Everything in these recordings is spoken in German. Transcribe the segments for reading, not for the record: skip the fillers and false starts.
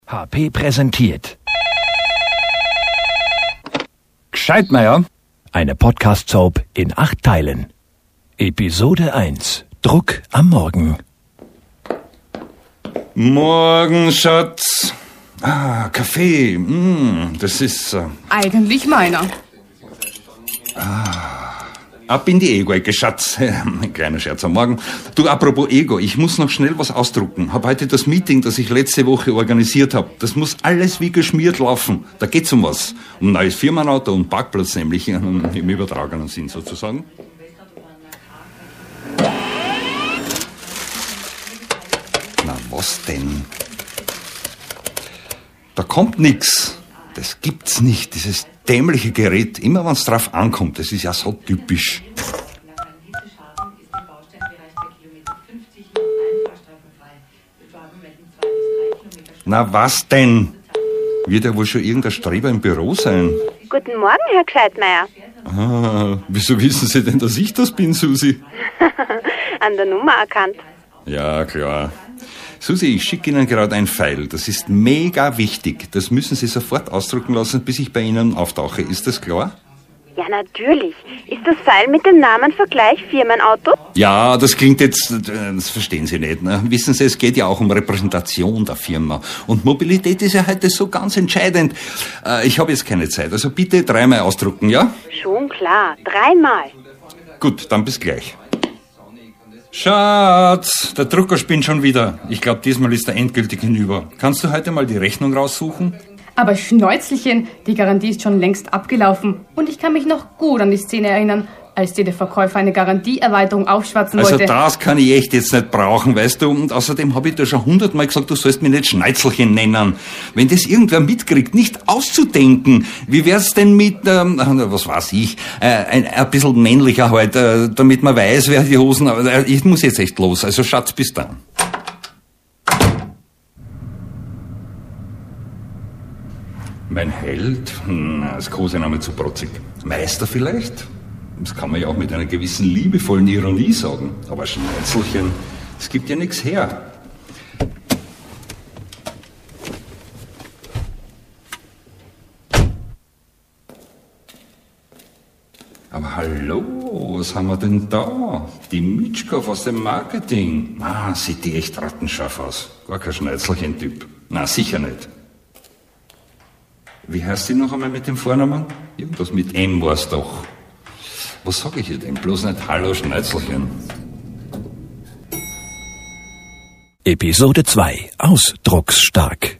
HP präsentiert Gescheitmeier, eine Podcast-Soap in 8 Teilen. Episode 1: Druck am Morgen. Morgen, Schatz. Kaffee. Das ist... Eigentlich meiner. Ab in die Ego-Ecke, Schatz. Ein kleiner Scherz am Morgen. Du, apropos Ego, ich muss noch schnell was ausdrucken. Hab heute das Meeting, das ich letzte Woche organisiert habe. Das muss alles wie geschmiert laufen. Da geht's um was. Um ein neues Firmenauto und Parkplatz, nämlich im übertragenen Sinn sozusagen. Na, was denn? Da kommt nix. Das gibt's nicht, dieses dämliche Gerät. Immer wenn's drauf ankommt, das ist ja so typisch. Na, was denn? Wird ja wohl schon irgendein Streber im Büro sein. Guten Morgen, Herr Gescheitmeier. Wieso wissen Sie denn, dass ich das bin, Susi? An der Nummer erkannt. Ja, klar. Susi, ich schicke Ihnen gerade ein File. Das ist mega wichtig. Das müssen Sie sofort ausdrucken lassen, bis ich bei Ihnen auftauche. Ist das klar? Ja, natürlich. Ist das File mit dem Namen Vergleich Firmenauto? Ja, das klingt jetzt... Das verstehen Sie nicht. Ne? Wissen Sie, es geht ja auch um Repräsentation der Firma. Und Mobilität ist ja heute so ganz entscheidend. Ich habe jetzt keine Zeit. Also bitte 3-mal ausdrucken, ja? Schon klar. 3-mal. Gut, dann bis gleich. Schatz, der Drucker spinnt schon wieder. Ich glaube, diesmal ist er endgültig hinüber. Kannst du heute mal die Rechnung raussuchen? Aber Schnäuzelchen, die Garantie ist schon längst abgelaufen. Und ich kann mich noch gut an die Szene erinnern, als dir der Verkäufer eine Garantieerweiterung aufschwatzen wollte. Also das kann ich echt jetzt nicht brauchen, weißt du. Und außerdem habe ich dir schon 100-mal gesagt, du sollst mich nicht Schnäuzelchen nennen. Wenn das irgendwer mitkriegt, nicht auszudenken. Wie wär's denn mit, was weiß ich, ein bisschen männlicher halt, damit man weiß, wer die Hosen... Ich muss jetzt echt los. Also Schatz, bis dann. Mein Held? Das Kosename zu protzig. Meister vielleicht? Das kann man ja auch mit einer gewissen liebevollen Ironie sagen. Aber Schnäuzelchen, es gibt ja nichts her. Aber hallo, was haben wir denn da? Die Mitschkow aus dem Marketing. Sieht die echt rattenscharf aus. Gar kein Schnäuzelchen-Typ. Na, sicher nicht. Wie heißt die noch einmal mit dem Vornamen? Irgendwas mit M war's doch. Was sag ich ihr denn? Bloß nicht Hallo Schnäuzelchen. Episode 2: Ausdrucksstark.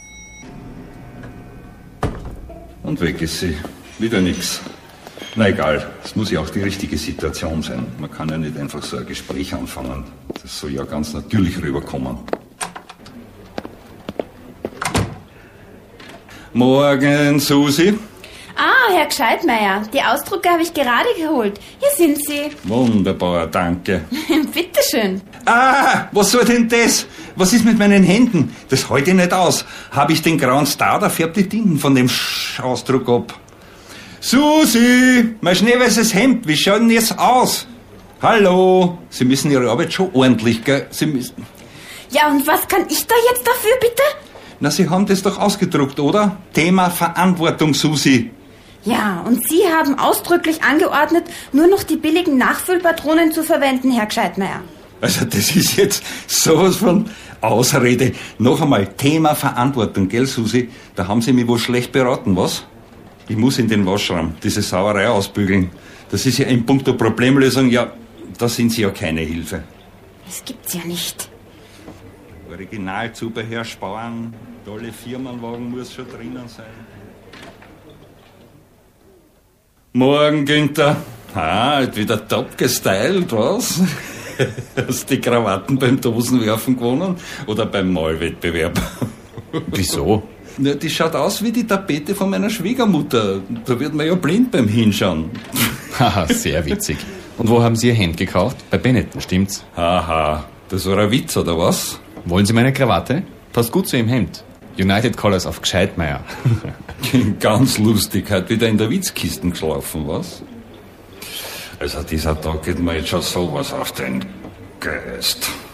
Und weg ist sie. Wieder nix. Na egal, es muss ja auch die richtige Situation sein. Man kann ja nicht einfach so ein Gespräch anfangen. Das soll ja ganz natürlich rüberkommen. Morgen, Susi. Herr Gescheitmeier, die Ausdrucke habe ich gerade geholt. Hier sind sie. Wunderbar, danke. Bitteschön. Was soll denn das? Was ist mit meinen Händen? Das halte ich nicht aus. Habe ich den grauen Star, da färbt die Tinten von dem Ausdruck ab. Susi, mein schneeweißes Hemd, wie schaut denn jetzt aus? Hallo, Sie müssen Ihre Arbeit schon ordentlich, gell? Sie müssen... Ja, und was kann ich da jetzt dafür, bitte? Na, Sie haben das doch ausgedruckt, oder? Thema Verantwortung, Susi. Ja, und Sie haben ausdrücklich angeordnet, nur noch die billigen Nachfüllpatronen zu verwenden, Herr Gescheitmeier. Also das ist jetzt sowas von Ausrede. Noch einmal, Thema Verantwortung, gell, Susi? Da haben Sie mich wohl schlecht beraten, was? Ich muss in den Waschraum diese Sauerei ausbügeln. Das ist ja in puncto Problemlösung, ja, da sind Sie ja keine Hilfe. Das gibt's ja nicht. Originalzubehör sparen, tolle Firmenwagen muss schon drinnen sein. Morgen, Günther. Wieder top gestylt, was? Hast die Krawatten beim Dosenwerfen gewonnen oder beim Malwettbewerb? Wieso? Na, die schaut aus wie die Tapete von meiner Schwiegermutter. Da wird man ja blind beim Hinschauen. Haha, sehr witzig. Und wo haben Sie Ihr Hemd gekauft? Bei Benetton, stimmt's? Haha, das war ein Witz, oder was? Wollen Sie meine Krawatte? Passt gut zu Ihrem Hemd. United Colors auf Gescheitmeier. Ganz lustig, hat wieder in der Witzkisten geschlafen, was? Also dieser Tag geht mir jetzt schon sowas auf den Geist.